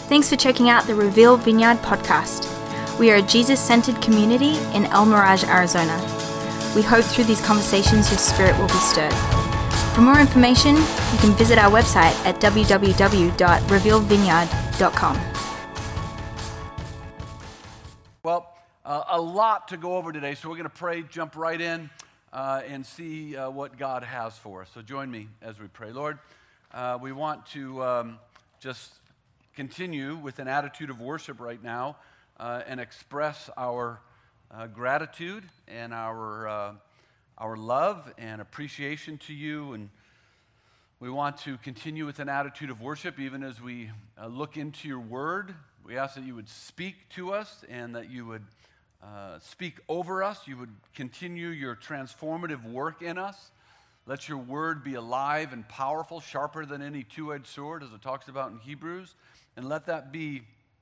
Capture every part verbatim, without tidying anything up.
Thanks for checking out the Reveal Vineyard podcast. We are a Jesus-centered community in El Mirage, Arizona. We hope through these conversations your spirit will be stirred. For more information, you can visit our website at w w w dot reveal vineyard dot com. Well, uh, a lot to go over today, so we're going to pray, jump right in, uh, and see uh, what God has for us. So join me as we pray. Lord, uh, we want to um, just continue with an attitude of worship right now uh, and express our uh, gratitude and our uh, our love and appreciation to you. And we want to continue with an attitude of worship even as we uh, look into your word. We ask that you would speak to us and that you would uh, speak over us. You would continue your transformative work in us. Let your word be alive and powerful, sharper than any two-edged sword, as it talks about in Hebrews. And let that be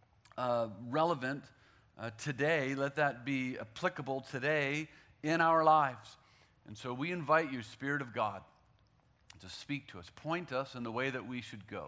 uh, relevant uh, today. Let that be applicable today in our lives. And so we invite you, Spirit of God, to speak to us. Point us in the way that we should go.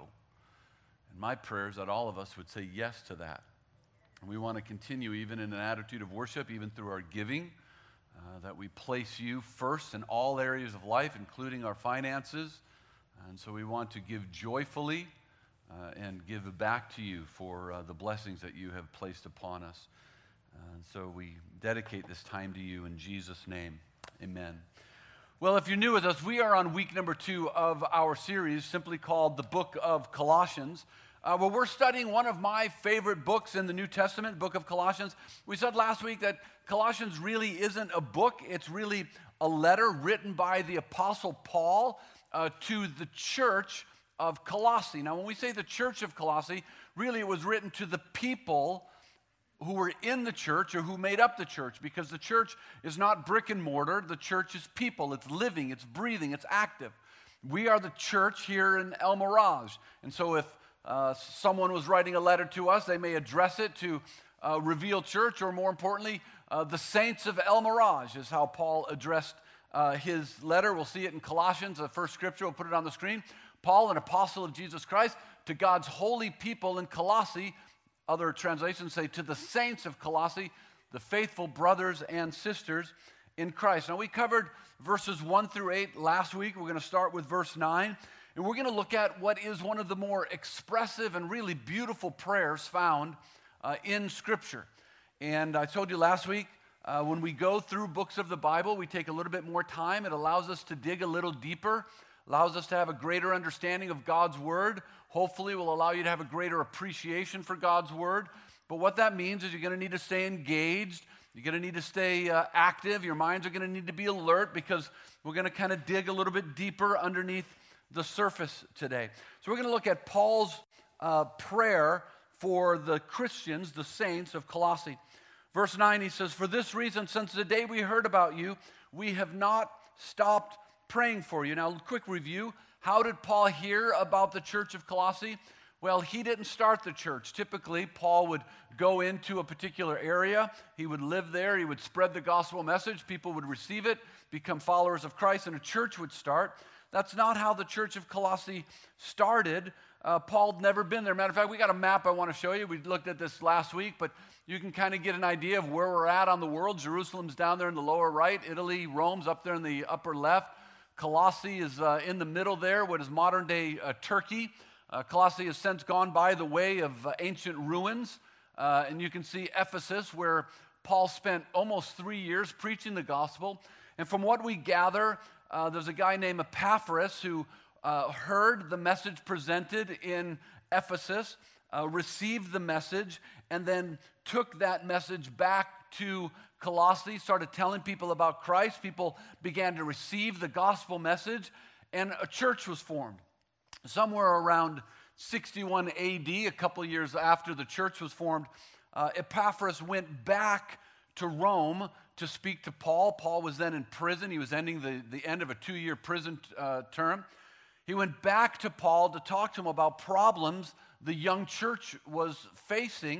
And my prayer is that all of us would say yes to that. And we want to continue even in an attitude of worship, even through our giving, uh, that we place you first in all areas of life, including our finances. And so we want to give joyfully uh, and give back to you for uh, the blessings that you have placed upon us. And so we dedicate this time to you in Jesus' name. Amen. Well, if you're new with us, we are on week number two of our series, simply called the Book of Colossians. Uh, well, we're studying one of my favorite books in the New Testament, Book of Colossians. We said last week that Colossians really isn't a book. It's really a letter written by the Apostle Paul uh, to the church of Colossae. Now, when we say the church of Colossae, really it was written to the people who were in the church or who made up the church, because the church is not brick and mortar. The church is people. It's living, it's breathing, it's active. We are the church here in El Mirage. And so if uh, someone was writing a letter to us, they may address it to uh, Reveal Church, or more importantly, uh, the saints of El Mirage is how Paul addressed uh, his letter. We'll see it in Colossians, the first scripture. We'll put it on the screen. Paul, an apostle of Jesus Christ, to God's holy people in Colossae. Other translations say to the saints of Colossae, the faithful brothers and sisters in Christ. Now, we covered verses one through eight last week. We're going to start with verse nine, and we're going to look at what is one of the more expressive and really beautiful prayers found uh, in Scripture. And I told you last week, uh, when we go through books of the Bible, we take a little bit more time. It allows us to dig a little deeper, allows us to have a greater understanding of God's Word. Hopefully will allow you to have a greater appreciation for God's Word. But what that means is you're going to need to stay engaged. You're going to need to stay uh, active. Your minds are going to need to be alert, because we're going to kind of dig a little bit deeper underneath the surface today. So we're going to look at Paul's uh, prayer for the Christians, the saints of Colossae. Verse nine, he says, "For this reason, since the day we heard about you, we have not stopped praying for you." Now, quick review. How did Paul hear about the church of Colossae? Well, he didn't start the church. Typically, Paul would go into a particular area. He would live there. He would spread the gospel message. People would receive it, become followers of Christ, and a church would start. That's not how the church of Colossae started. Uh, Paul had never been there. Matter of fact, we got a map I want to show you. We looked at this last week, but you can kind of get an idea of where we're at on the world. Jerusalem's down there in the lower right. Italy, Rome's up there in the upper left. Colossae is uh, in the middle there, what is modern-day uh, Turkey. Uh, Colossae has since gone by the way of uh, ancient ruins. Uh, and you can see Ephesus, where Paul spent almost three years preaching the gospel. And from what we gather, uh, there's a guy named Epaphras who uh, heard the message presented in Ephesus, uh, received the message, and then took that message back to Colossae, started telling people about Christ. People began to receive the gospel message, and a church was formed. Somewhere around sixty-one A D, a couple years after the church was formed, uh, Epaphras went back to Rome to speak to Paul. Paul was then in prison. He was ending the, the end of a two-year prison uh, term. He went back to Paul to talk to him about problems the young church was facing.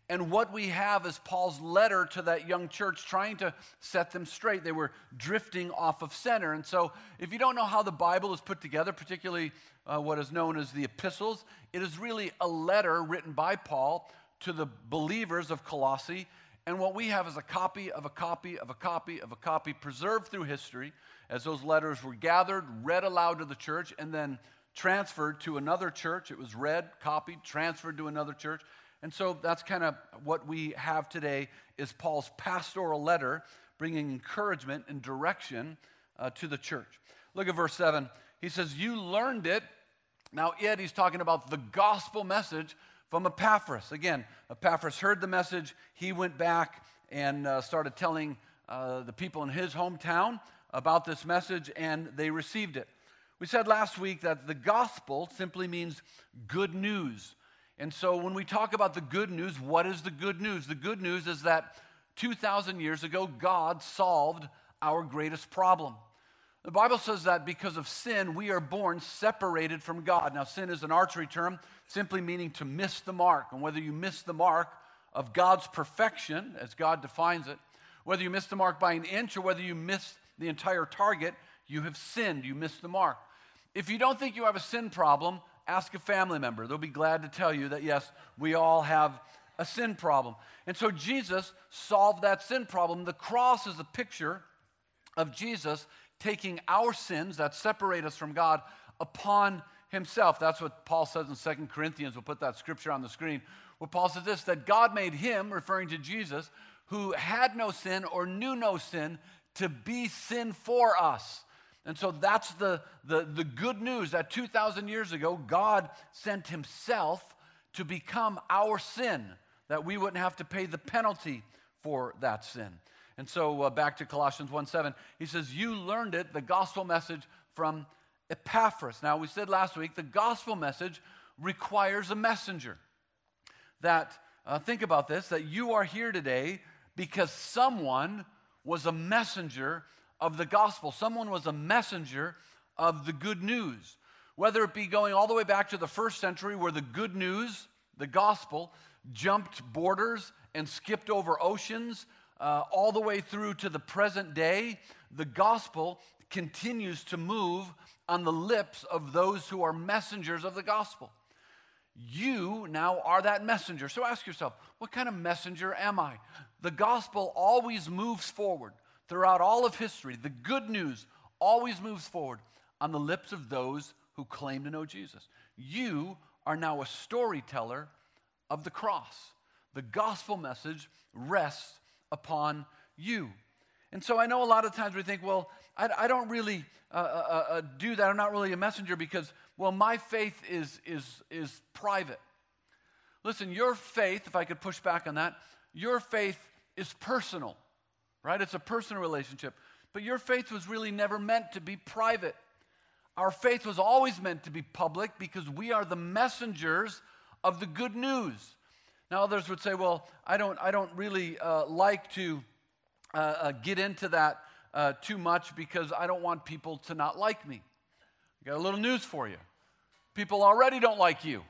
And what we have is Paul's letter to that young church trying to set them straight. They were drifting off of center. And so if you don't know how the Bible is put together, particularly uh, what is known as the epistles, it is really a letter written by Paul to the believers of Colossae. And what we have is a copy of a copy of a copy of a copy preserved through history as those letters were gathered, read aloud to the church, and then transferred to another church. It was read, copied, transferred to another church. And so that's kind of what we have today is Paul's pastoral letter bringing encouragement and direction uh, to the church. Look at verse seven. He says, you learned it. Now, it, he's talking about the gospel message from Epaphras. Again, Epaphras heard the message. He went back and uh, started telling uh, the people in his hometown about this message, and they received it. We said last week that the gospel simply means good news. And so when we talk about the good news, what is the good news? The good news is that two thousand years ago, God solved our greatest problem. The Bible says that because of sin, we are born separated from God. Now, sin is an archery term, simply meaning to miss the mark. And whether you miss the mark of God's perfection, as God defines it, whether you miss the mark by an inch or whether you miss the entire target, you have sinned, you missed the mark. If you don't think you have a sin problem, ask a family member. They'll be glad to tell you that, yes, we all have a sin problem. And so Jesus solved that sin problem. The cross is a picture of Jesus taking our sins that separate us from God upon himself. That's what Paul says in Second Corinthians. We'll put that scripture on the screen. Where Paul says this, that God made him, referring to Jesus, who had no sin or knew no sin, to be sin for us. And so that's the, the, the good news that two thousand years ago, God sent himself to become our sin, that we wouldn't have to pay the penalty for that sin. And so uh, back to Colossians one seven, he says, you learned it, the gospel message from Epaphras. Now, we said last week, the gospel message requires a messenger. That, uh, think about this, that you are here today because someone was a messenger of the gospel. Someone was a messenger of the good news. Whether it be going all the way back to the first century where the good news, the gospel, jumped borders and skipped over oceans, uh, all the way through to the present day, the gospel continues to move on the lips of those who are messengers of the gospel. You now are that messenger. So ask yourself, what kind of messenger am I? The gospel always moves forward. Throughout all of history, the good news always moves forward on the lips of those who claim to know Jesus. You are now a storyteller of the cross. The gospel message rests upon you. And so I know a lot of times we think, well, I, I don't really uh, uh, uh, do that. I'm not really a messenger because, well, my faith is, is, is private. Listen, your faith, if I could push back on that, your faith is personal. Right? It's a personal relationship. But your faith was really never meant to be private. Our faith was always meant to be public because we are the messengers of the good news. Now others would say, well, I don't, I don't really uh, like to uh, uh, get into that uh, too much because I don't want people to not like me. I got a little news for you. People already don't like you.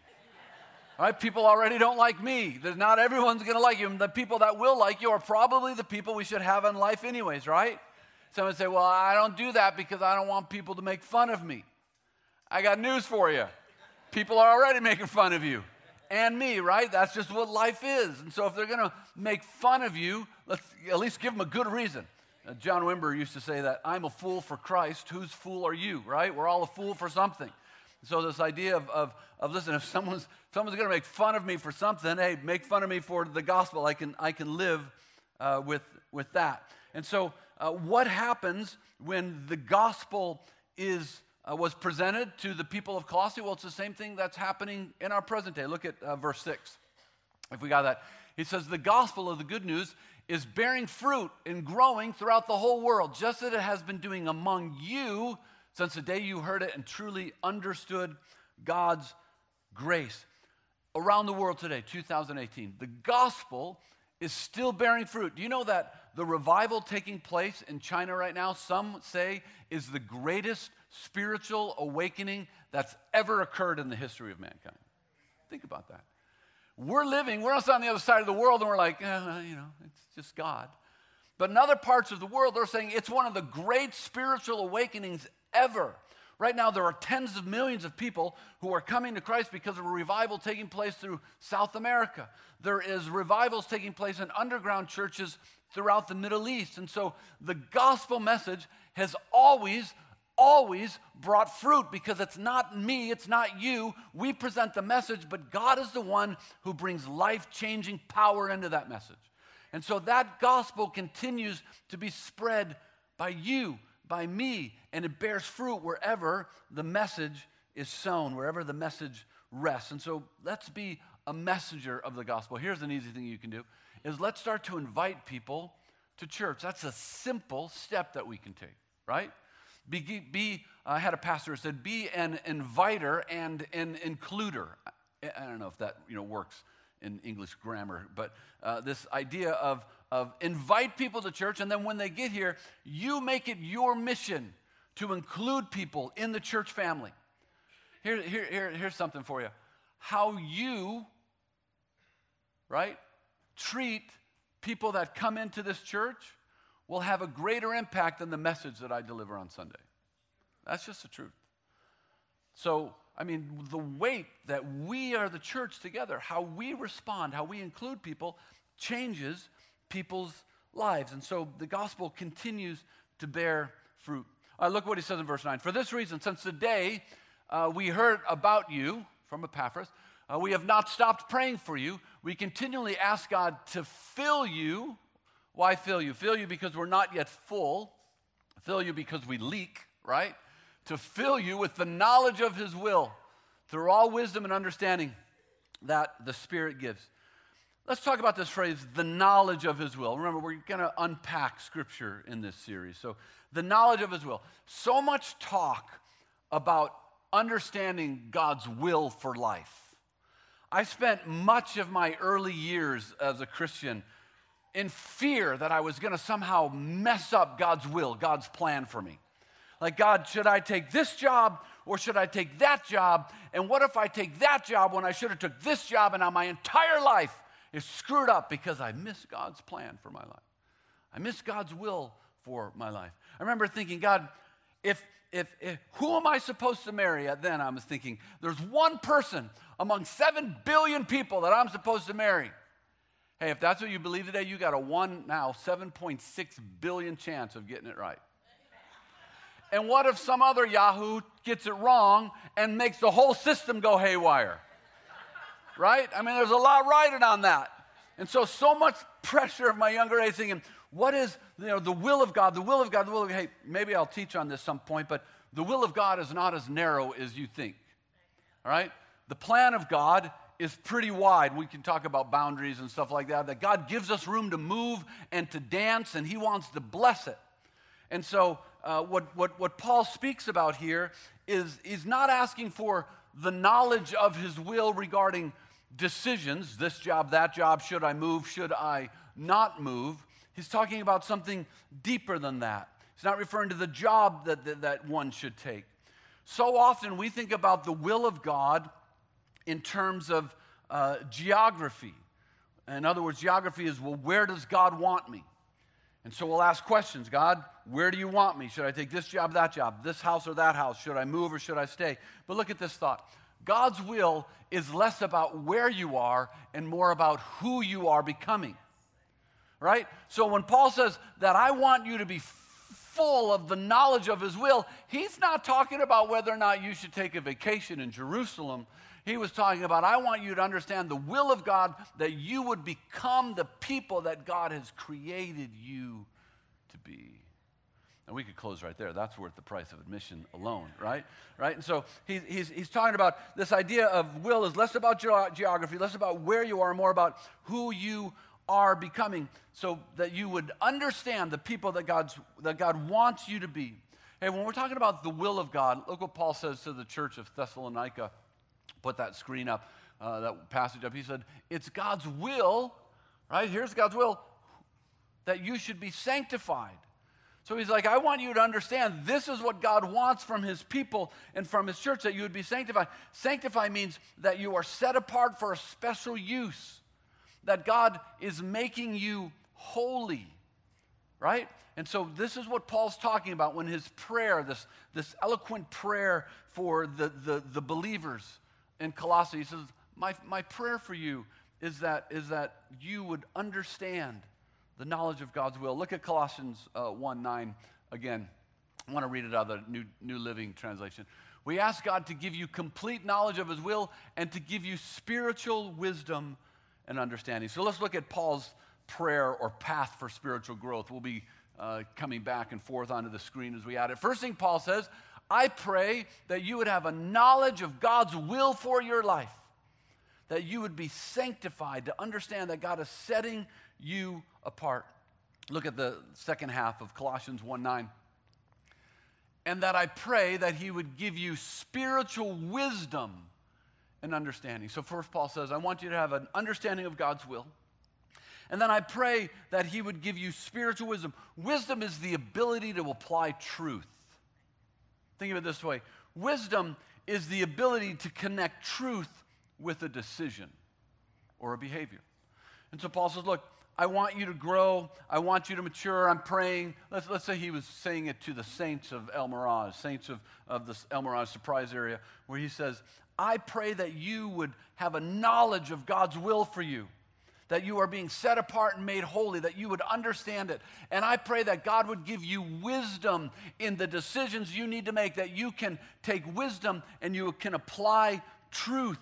All right, people already don't like me. There's not everyone's going to like you. And the people that will like you are probably the people we should have in life anyways, right? Someone say, well, I don't do that because I don't want people to make fun of me. I got news for you. People are already making fun of you and me, right? That's just what life is. And so if they're going to make fun of you, let's at least give them a good reason. Uh, John Wimber used to say that, I'm a fool for Christ. Whose fool are you, right? We're all a fool for something. So this idea of, of, of listen, if someone's, someone's going to make fun of me for something, hey, make fun of me for the gospel. I can, I can live uh, with, with that. And so uh, what happens when the gospel is uh, was presented to the people of Colossae? Well, it's the same thing that's happening in our present day. Look at uh, verse six, if we got that. He says, the gospel of the good news is bearing fruit and growing throughout the whole world, just as it has been doing among you since the day you heard it and truly understood God's grace. Around the world today, two thousand eighteen, the gospel is still bearing fruit. Do you know that the revival taking place in China right now, some say, is the greatest spiritual awakening that's ever occurred in the history of mankind? Think about that. we're living, we're on the other side of the world, and we're like, eh, you know, it's just God. But in other parts of the world, they're saying it's one of the great spiritual awakenings ever. Right now, there are tens of millions of people who are coming to Christ because of a revival taking place through South America. There is revivals taking place in underground churches throughout the Middle East. And so the gospel message has always, always brought fruit because it's not me, it's not you. We present the message, but God is the one who brings life-changing power into that message. And so that gospel continues to be spread by you, by me, and it bears fruit wherever the message is sown, wherever the message rests. And so let's be a messenger of the gospel. Here's an easy thing you can do, is let's start to invite people to church. That's a simple step that we can take, right? Be, be I had a pastor who said, be an inviter and an includer. I, I don't know if that, you know, works in English grammar, but uh, this idea of, of invite people to church, and then when they get here, you make it your mission to include people in the church family. Here, here, here, here's something for you. How you, right, treat people that come into this church will have a greater impact than the message that I deliver on Sunday. That's just the truth. So, I mean, the weight that we are the church together, how we respond, how we include people, changes people's lives. And so the gospel continues to bear fruit. Uh, look what he says in verse nine. For this reason, since the day uh, we heard about you from Epaphras, uh, we have not stopped praying for you. We continually ask God to fill you. Why fill you? Fill you because we're not yet full. Fill you because we leak, right? To fill you with the knowledge of his will through all wisdom and understanding that the Spirit gives. Let's talk about this phrase, the knowledge of his will. Remember, we're going to unpack Scripture in this series. So, the knowledge of his will. So much talk about understanding God's will for life. I spent much of my early years as a Christian in fear that I was going to somehow mess up God's will, God's plan for me. Like, God, should I take this job or should I take that job? And what if I take that job when I should have took this job, and now my entire life is screwed up because I missed God's plan for my life. I missed God's will for my life. I remember thinking, God, if, if, if who am I supposed to marry? Then I was thinking, there's one person among seven billion people that I'm supposed to marry. Hey, if that's what you believe today, you got a one now seven point six billion chance of getting it right. And what if some other Yahoo gets it wrong and makes the whole system go haywire? Right? I mean, there's a lot riding on that. And so, so much pressure of my younger age thinking, what is, you know, the will of God, the will of God, the will of God. Hey, maybe I'll teach on this some point, but the will of God is not as narrow as you think. All right? The plan of God is pretty wide. We can talk about boundaries and stuff like that, that God gives us room to move and to dance, and he wants to bless it. And so, Uh, what, what, what Paul speaks about here is he's not asking for the knowledge of his will regarding decisions, this job, that job, should I move, should I not move. He's talking about something deeper than that. He's not referring to the job that, that, that one should take. So often we think about the will of God in terms of uh, geography. In other words, geography is, well, where does God want me? And so we'll ask questions. God, where do you want me? Should I take this job, that job, this house or that house? Should I move or should I stay? But look at this thought. God's will is less about where you are and more about who you are becoming. Right? So when Paul says that I want you to be full of the knowledge of his will, he's not talking about whether or not you should take a vacation in Jerusalem. He was talking about, I want you to understand the will of God, that you would become the people that God has created you to be. And we could close right there. That's worth the price of admission alone, right? Right? And so he's, he's, he's talking about this idea of will is less about ge- geography, less about where you are, more about who you are becoming, so that you would understand the people that, God's, that God wants you to be. Hey, when we're talking about the will of God, look what Paul says to the church of Thessalonica. Put that screen up, uh, that passage up. He said, it's God's will, right? Here's God's will, that you should be sanctified. So he's like, I want you to understand this is what God wants from his people and from his church, that you would be sanctified. Sanctify means that you are set apart for a special use, that God is making you holy, right? And so this is what Paul's talking about when his prayer, this, this eloquent prayer for the, the, the believers in Colossae, he says, my, my prayer for you is that, is that you would understand the knowledge of God's will. Look at Colossians uh, one nine again. I want to read it out of the New, New Living Translation. We ask God to give you complete knowledge of his will and to give you spiritual wisdom and understanding. So let's look at Paul's prayer or path for spiritual growth. We'll be uh, coming back and forth onto the screen as we add it. First thing Paul says, I pray that you would have a knowledge of God's will for your life, that you would be sanctified, to understand that God is setting you apart. Look at the second half of Colossians one nine. And that I pray that he would give you spiritual wisdom and understanding. So first Paul says, I want you to have an understanding of God's will. And then I pray that he would give you spiritual wisdom. Wisdom is the ability to apply truth. Think of it this way. Wisdom is the ability to connect truth with a decision or a behavior. And so Paul says, look, I want you to grow. I want you to mature. I'm praying. Let's, let's say he was saying it to the saints of El Mirage, saints of, of the El Mirage Surprise area, where he says, I pray that you would have a knowledge of God's will for you, that you are being set apart and made holy, that you would understand it. And I pray that God would give you wisdom in the decisions you need to make, that you can take wisdom and you can apply truth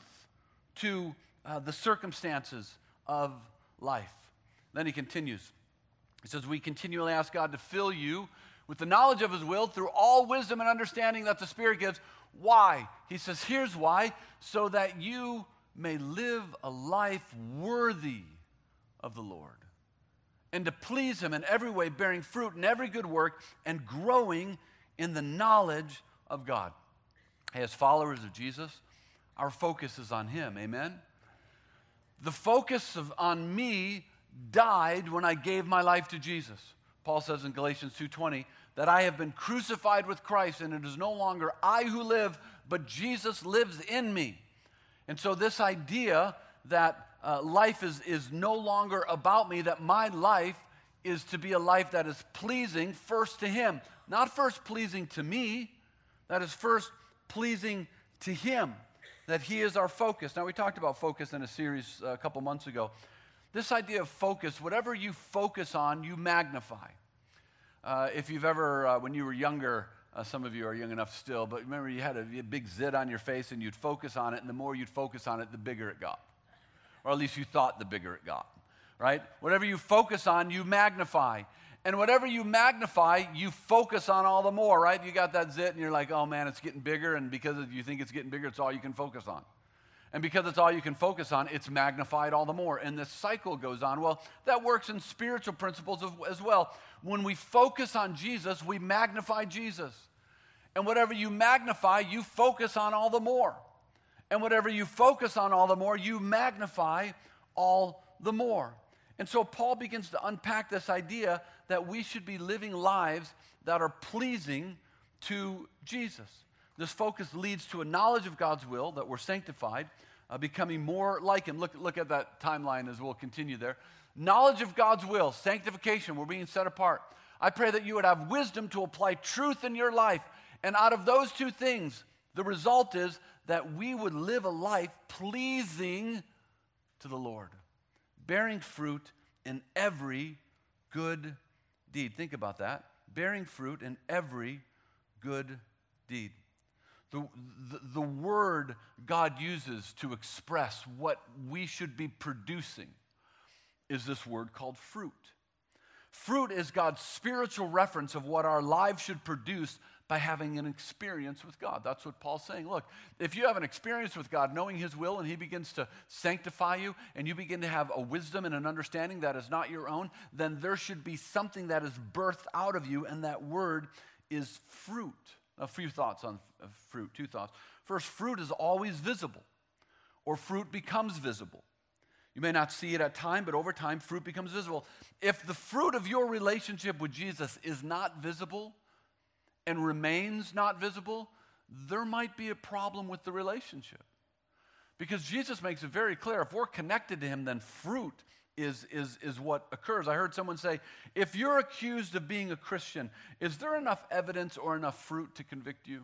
to uh, the circumstances of life. Then he continues. He says, we continually ask God to fill you with the knowledge of his will through all wisdom and understanding that the Spirit gives. Why? He says, here's why. So that you may live a life worthy of the Lord, and to please him in every way, bearing fruit in every good work and growing in the knowledge of God. As followers of Jesus, our focus is on him. Amen? The focus of, on me died when I gave my life to Jesus. Paul says in Galatians two twenty that I have been crucified with Christ, and it is no longer I who live, but Jesus lives in me. And so this idea that uh, life is, is no longer about me, that my life is to be a life that is pleasing first to him. Not first pleasing to me, that is first pleasing to him, that he is our focus. Now, we talked about focus in a series a couple months ago. This idea of focus, whatever you focus on, you magnify. Uh, if you've ever, uh, when you were younger, uh, some of you are young enough still, but remember you had a, you had a big zit on your face and you'd focus on it, and the more you'd focus on it, the bigger it got. Or at least you thought the bigger it got, right? Whatever you focus on, you magnify. And whatever you magnify, you focus on all the more, right? You got that zit and you're like, oh man, it's getting bigger, and because you think it's getting bigger, it's all you can focus on. And because it's all you can focus on, it's magnified all the more. And this cycle goes on. Well, that works in spiritual principles as well. When we focus on Jesus, we magnify Jesus. And whatever you magnify, you focus on all the more. And whatever you focus on all the more, you magnify all the more. And so Paul begins to unpack this idea that we should be living lives that are pleasing to Jesus. This focus leads to a knowledge of God's will, that we're sanctified, uh, becoming more like him. Look, look at that timeline as we'll continue there. Knowledge of God's will, sanctification, we're being set apart. I pray that you would have wisdom to apply truth in your life. And out of those two things, the result is that we would live a life pleasing to the Lord, bearing fruit in every good deed. Think about that. Bearing fruit in every good deed. The, the, the word God uses to express what we should be producing is this word called fruit. Fruit is God's spiritual reference of what our lives should produce by having an experience with God. That's what Paul's saying. Look, if you have an experience with God, knowing his will, and he begins to sanctify you, and you begin to have a wisdom and an understanding that is not your own, then there should be something that is birthed out of you, and that word is fruit. A few thoughts on fruit, two thoughts. First, fruit is always visible, or fruit becomes visible. You may not see it at time, but over time, fruit becomes visible. If the fruit of your relationship with Jesus is not visible and remains not visible, there might be a problem with the relationship. Because Jesus makes it very clear, if we're connected to him, then fruit is, is, is what occurs. I heard someone say, if you're accused of being a Christian, is there enough evidence or enough fruit to convict you?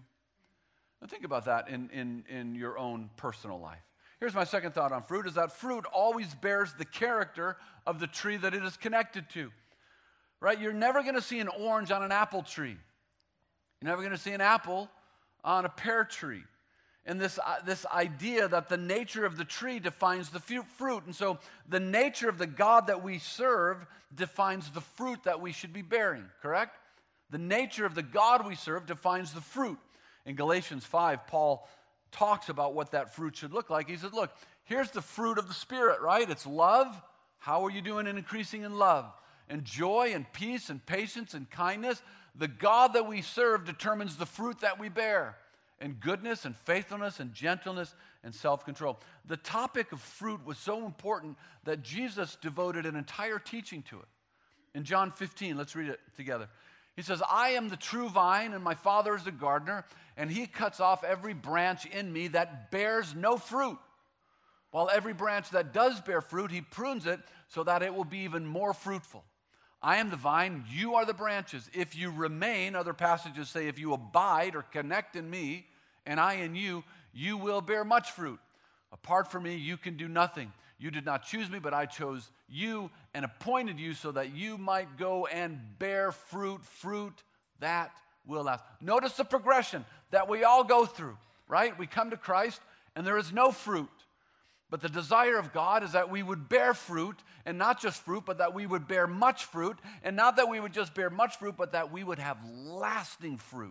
Now think about that in, in, in your own personal life. Here's my second thought on fruit, is that fruit always bears the character of the tree that it is connected to. Right? You're never going to see an orange on an apple tree. You're never going to see an apple on a pear tree. And this, uh, this idea that the nature of the tree defines the fruit. And so the nature of the God that we serve defines the fruit that we should be bearing, correct? The nature of the God we serve defines the fruit. In Galatians five, Paul talks about what that fruit should look like. He said, look, here's the fruit of the Spirit, right? It's love. How are you doing in increasing in love? And joy and peace and patience and kindness. The God that we serve determines the fruit that we bear. And goodness and faithfulness and gentleness and self-control. The topic of fruit was so important that Jesus devoted an entire teaching to it. In John fifteen, let's read it together. He says, I am the true vine, and my Father is the gardener, and he cuts off every branch in me that bears no fruit. While every branch that does bear fruit, he prunes it so that it will be even more fruitful. I am the vine, you are the branches. If you remain, other passages say, if you abide or connect in me, and I in you, you will bear much fruit. Apart from me, you can do nothing. You did not choose me, but I chose you and appointed you so that you might go and bear fruit, fruit that will last. Notice the progression that we all go through, right? We come to Christ, and there is no fruit. But the desire of God is that we would bear fruit, and not just fruit, but that we would bear much fruit, and not that we would just bear much fruit, but that we would have lasting fruit.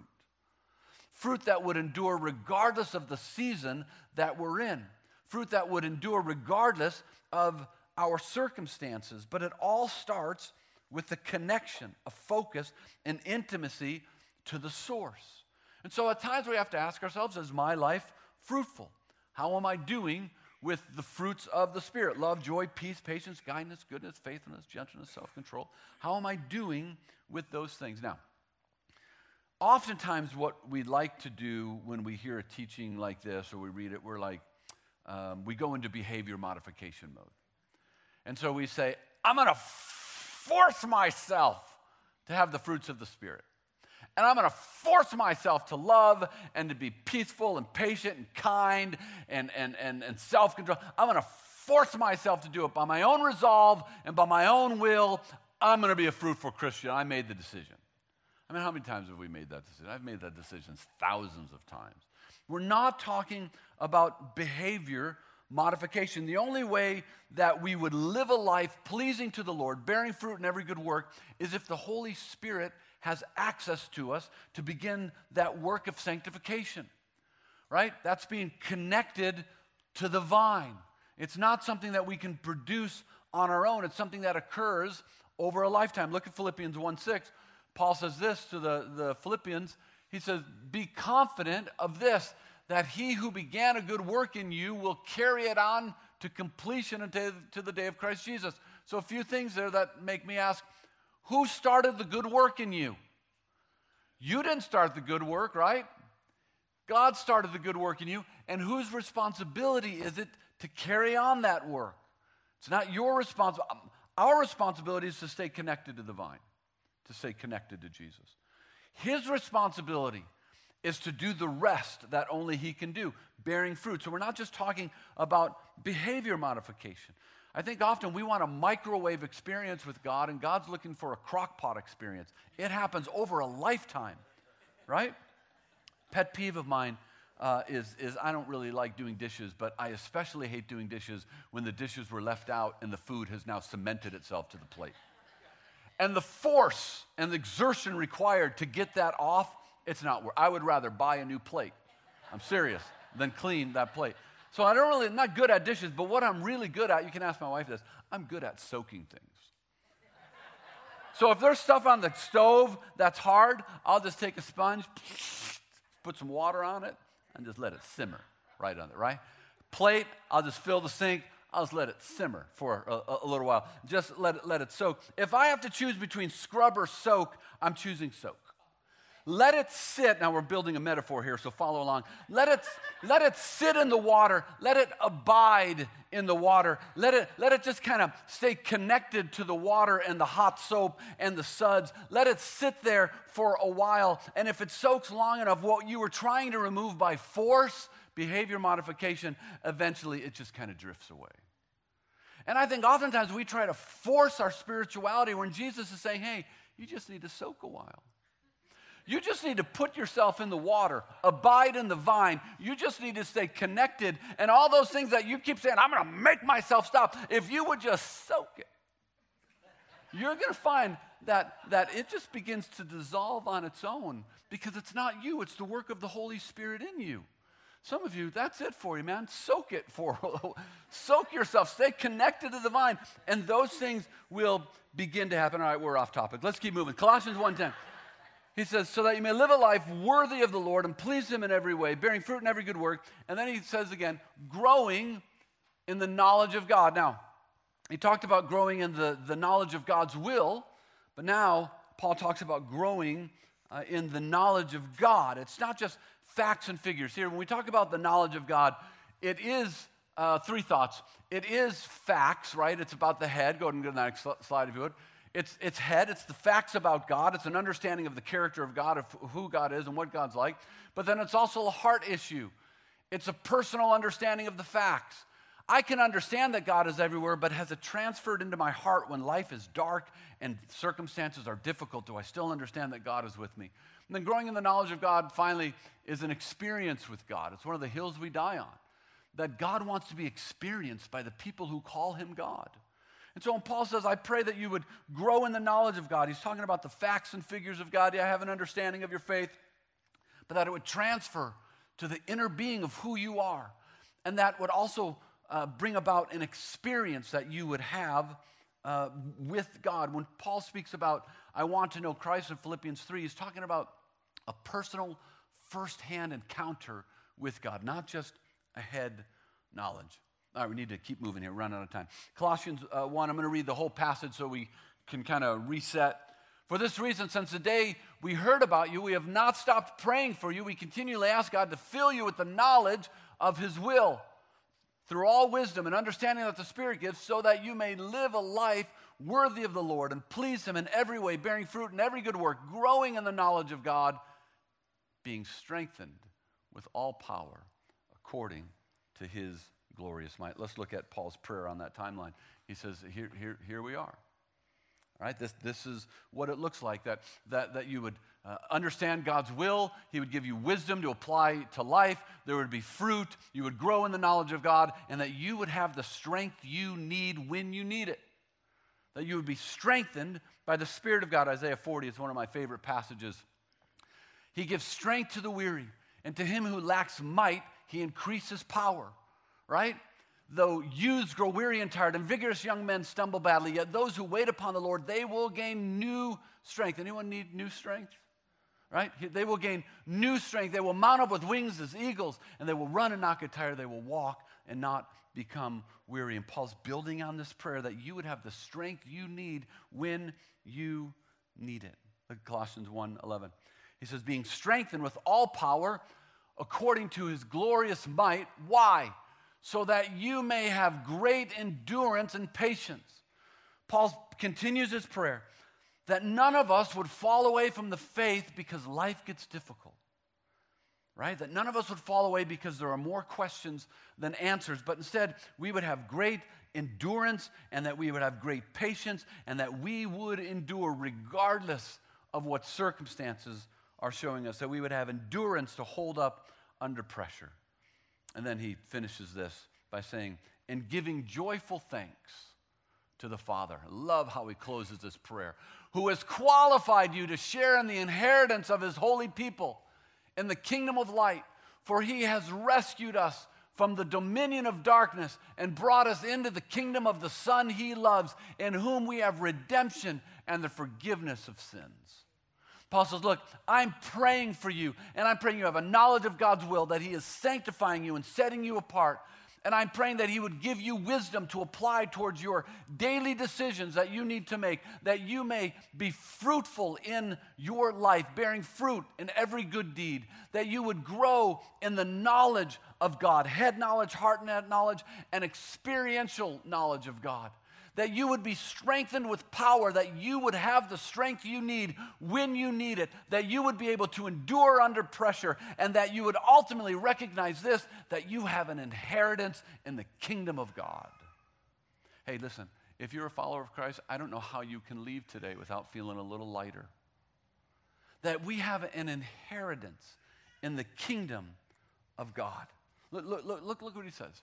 Fruit that would endure regardless of the season that we're in. Fruit that would endure regardless of our circumstances. But it all starts with the connection, a focus, an intimacy to the source. And so at times we have to ask ourselves, is my life fruitful? How am I doing with the fruits of the Spirit? Love, joy, peace, patience, kindness, goodness, faithfulness, gentleness, self-control. How am I doing with those things? Now, oftentimes what we like to do when we hear a teaching like this or we read it, we're like, um, we go into behavior modification mode. And so we say, I'm going to force myself to have the fruits of the Spirit. And I'm going to force myself to love and to be peaceful and patient and kind and, and, and, and self-control. I'm going to force myself to do it by my own resolve and by my own will. I'm going to be a fruitful Christian. I made the decision. I mean, how many times have we made that decision? I've made that decision thousands of times. We're not talking about behavior modification. The only way that we would live a life pleasing to the Lord, bearing fruit in every good work, is if the Holy Spirit has access to us to begin that work of sanctification, right? That's being connected to the vine. It's not something that we can produce on our own. It's something that occurs over a lifetime. Look at Philippians one six. Paul says this to the, the Philippians. He says, be confident of this, that he who began a good work in you will carry it on to completion until to the day of Christ Jesus. So a few things there that make me ask, who started the good work in you? You didn't start the good work, right? God started the good work in you, and whose responsibility is it to carry on that work? It's not your responsibility. Our responsibility is to stay connected to the vine, to stay connected to Jesus. His responsibility is to do the rest that only he can do, bearing fruit. So we're not just talking about behavior modification. I think often we want a microwave experience with God, and God's looking for a crock pot experience. It happens over a lifetime, right? Pet peeve of mine uh, is, is I don't really like doing dishes, but I especially hate doing dishes when the dishes were left out and the food has now cemented itself to the plate. And the force and the exertion required to get that off, it's not worth. I would rather buy a new plate, I'm serious, than clean that plate. So I don't really, I'm not good at dishes, but what I'm really good at, you can ask my wife this, I'm good at soaking things. So if there's stuff on the stove that's hard, I'll just take a sponge, put some water on it, and just let it simmer right on it, right? Plate, I'll just fill the sink, I'll just let it simmer for a, a little while. Just let it, let it soak. If I have to choose between scrub or soak, I'm choosing soak. Let it sit. Now we're building a metaphor here, so follow along. Let it, let it sit in the water. Let it abide in the water. Let it, let it just kind of stay connected to the water and the hot soap and the suds. Let it sit there for a while. And if it soaks long enough, what you were trying to remove by force, behavior modification, eventually it just kind of drifts away. And I think oftentimes we try to force our spirituality when Jesus is saying, hey, you just need to soak a while. You just need to put yourself in the water, abide in the vine. You just need to stay connected. And all those things that you keep saying, I'm going to make myself stop. If you would just soak it, you're going to find that, that it just begins to dissolve on its own because it's not you. It's the work of the Holy Spirit in you. Some of you, that's it for you, man. Soak it for, soak yourself. Stay connected to the vine. And those things will begin to happen. All right, we're off topic. Let's keep moving. Colossians one ten. He says, so that you may live a life worthy of the Lord and please him in every way, bearing fruit in every good work. And then he says again, growing in the knowledge of God. Now, he talked about growing in the, the knowledge of God's will, but now Paul talks about growing uh, in the knowledge of God. It's not just facts and figures. Here, when we talk about the knowledge of God, it is uh, three thoughts. It is facts, right? It's about the head. Go ahead and go to the next slide if you would. It's, it's head, it's the facts about God, it's an understanding of the character of God, of who God is and what God's like. But then it's also a heart issue. It's a personal understanding of the facts. I can understand that God is everywhere, but has it transferred into my heart when life is dark and circumstances are difficult? Do I still understand that God is with me? And then growing in the knowledge of God, finally, is an experience with God. It's one of the hills we die on. That God wants to be experienced by the people who call him God. And so when Paul says, I pray that you would grow in the knowledge of God, he's talking about the facts and figures of God. Yeah, have an understanding of your faith, but that it would transfer to the inner being of who you are. And that would also uh, bring about an experience that you would have uh, with God. When Paul speaks about, I want to know Christ in Philippians three, he's talking about a personal, firsthand encounter with God, not just a head knowledge. All right, we need to keep moving here. We're running out of time. Colossians uh, one, I'm going to read the whole passage so we can kind of reset. For this reason, since the day we heard about you, we have not stopped praying for you. We continually ask God to fill you with the knowledge of his will through all wisdom and understanding that the Spirit gives, so that you may live a life worthy of the Lord and please him in every way, bearing fruit in every good work, growing in the knowledge of God, being strengthened with all power according to his glorious might. Let's look at Paul's prayer on that timeline. He says, here, here, here we are. All right, this, this is what it looks like, that, that, that you would uh, understand God's will. He would give you wisdom to apply to life. There would be fruit. You would grow in the knowledge of God, and that you would have the strength you need when you need it. That you would be strengthened by the Spirit of God. Isaiah forty is one of my favorite passages. He gives strength to the weary, and to him who lacks might, he increases power. Right? Though youths grow weary and tired, and vigorous young men stumble badly, yet those who wait upon the Lord, they will gain new strength. Anyone need new strength? Right? They will gain new strength. They will mount up with wings as eagles, and they will run and not get tired. They will walk and not become weary. And Paul's building on this prayer that you would have the strength you need when you need it. Look at Colossians one eleven. He says, being strengthened with all power according to his glorious might. Why? So that you may have great endurance and patience. Paul continues his prayer that none of us would fall away from the faith because life gets difficult. Right? That none of us would fall away because there are more questions than answers, but instead we would have great endurance and that we would have great patience and that we would endure regardless of what circumstances are showing us, that we would have endurance to hold up under pressure. And then he finishes this by saying, and giving joyful thanks to the Father. I love how he closes this prayer. Who has qualified you to share in the inheritance of his holy people in the kingdom of light. For he has rescued us from the dominion of darkness and brought us into the kingdom of the Son he loves, in whom we have redemption and the forgiveness of sins. Paul says, look, I'm praying for you, and I'm praying you have a knowledge of God's will, that he is sanctifying you and setting you apart, And I'm praying that he would give you wisdom to apply towards your daily decisions that you need to make, that you may be fruitful in your life, bearing fruit in every good deed, that you would grow in the knowledge of God, head knowledge, heart knowledge, and experiential knowledge of God. That you would be strengthened with power, that you would have the strength you need when you need it, that you would be able to endure under pressure, and that you would ultimately recognize this, that you have an inheritance in the kingdom of God. Hey, listen, if you're a follower of Christ, I don't know how you can leave today without feeling a little lighter. That we have an inheritance in the kingdom of God. Look, look, look, look, look what he says.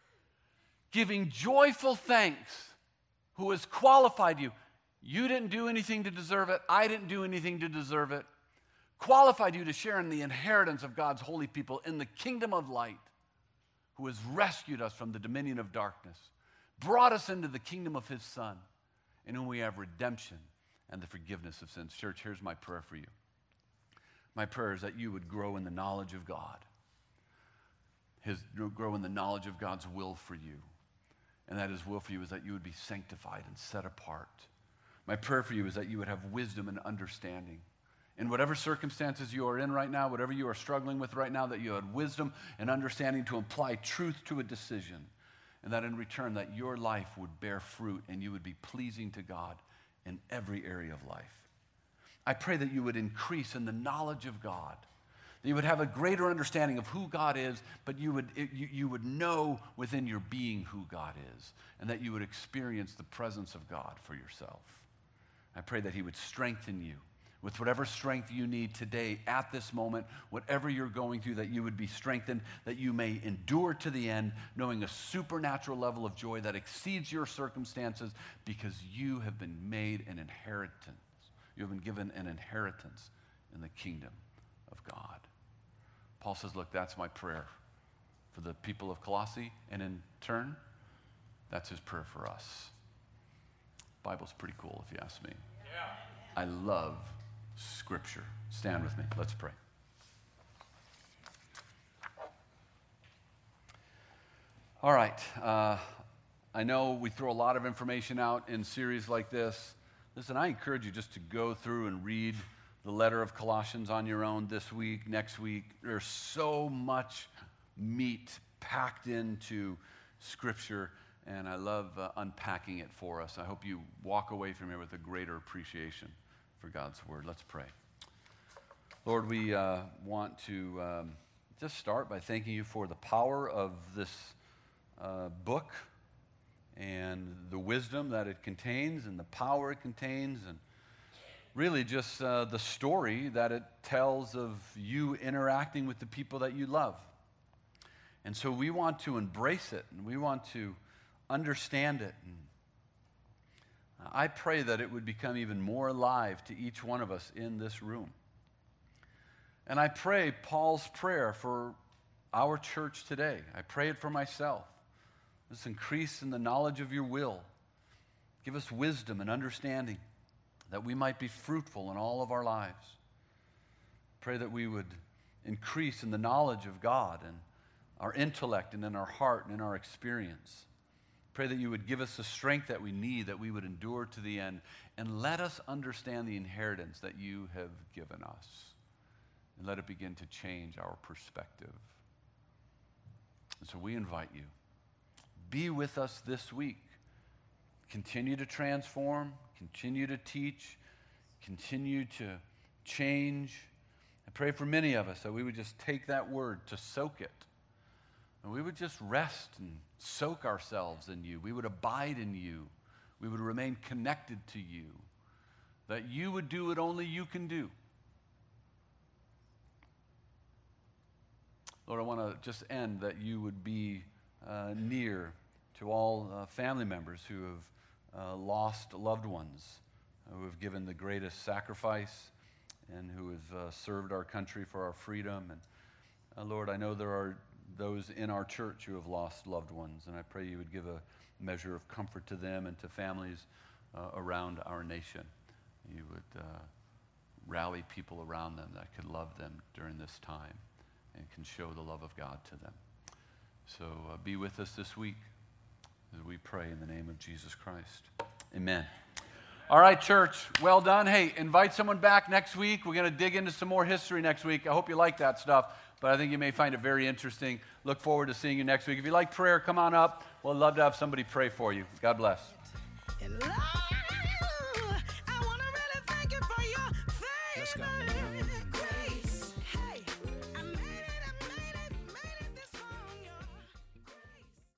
Giving joyful thanks. Who has qualified you. You didn't do anything to deserve it. I didn't do anything to deserve it. Qualified you to share in the inheritance of God's holy people in the kingdom of light, who has rescued us from the dominion of darkness, brought us into the kingdom of his Son, in whom we have redemption and the forgiveness of sins. Church, here's my prayer for you. My prayer is that you would grow in the knowledge of God, his, grow in the knowledge of God's will for you. And that his will for you is that you would be sanctified and set apart. My prayer for you is that you would have wisdom and understanding. In whatever circumstances you are in right now, whatever you are struggling with right now, that you had wisdom and understanding to apply truth to a decision. And that in return, that your life would bear fruit and you would be pleasing to God in every area of life. I pray that you would increase in the knowledge of God. That you would have a greater understanding of who God is, but you would, you, you would know within your being who God is, and that you would experience the presence of God for yourself. I pray that he would strengthen you with whatever strength you need today at this moment, whatever you're going through, that you would be strengthened, that you may endure to the end, knowing a supernatural level of joy that exceeds your circumstances because you have been made an inheritance. You have been given an inheritance in the kingdom of God. Paul says, look, that's my prayer for the people of Colossae, and in turn, that's his prayer for us. The Bible's pretty cool, if you ask me. Yeah. I love Scripture. Stand with me. Let's pray. All right. Uh, I know we throw a lot of information out in series like this. Listen, I encourage you just to go through and read the letter of Colossians on your own this week, next week. There's so much meat packed into Scripture, and I love uh, unpacking it for us. I hope you walk away from here with a greater appreciation for God's Word. Let's pray. Lord, we uh, want to um, just start by thanking you for the power of this uh, book and the wisdom that it contains and the power it contains, and really just uh, the story that it tells of you interacting with the people that you love. And so we want to embrace it, and we want to understand it. And I pray that it would become even more alive to each one of us in this room. And I pray Paul's prayer for our church today. I pray it for myself. Let's increase in the knowledge of your will. Give us wisdom and understanding, that we might be fruitful in all of our lives. Pray that we would increase in the knowledge of God and our intellect and in our heart and in our experience. Pray that you would give us the strength that we need, that we would endure to the end, and let us understand the inheritance that you have given us. And let it begin to change our perspective. And so we invite you, be with us this week. Continue to transform, continue to teach, continue to change. I pray for many of us that we would just take that word to soak it. And we would just rest and soak ourselves in you. We would abide in you. We would remain connected to you. That you would do what only you can do. Lord, I want to just end that you would be uh, near to all uh, family members who have Uh, lost loved ones, who have given the greatest sacrifice and who have uh, served our country for our freedom. And uh, Lord, I know there are those in our church who have lost loved ones, and I pray you would give a measure of comfort to them and to families uh, around our nation. You would uh, rally people around them that could love them during this time and can show the love of God to them. So uh, be with us this week as we pray in the name of Jesus Christ. Amen. All right, church, well done. Hey, invite someone back next week. We're going to dig into some more history next week. I hope you like that stuff, but I think you may find it very interesting. Look forward to seeing you next week. If you like prayer, come on up. We'll love to have somebody pray for you. God bless.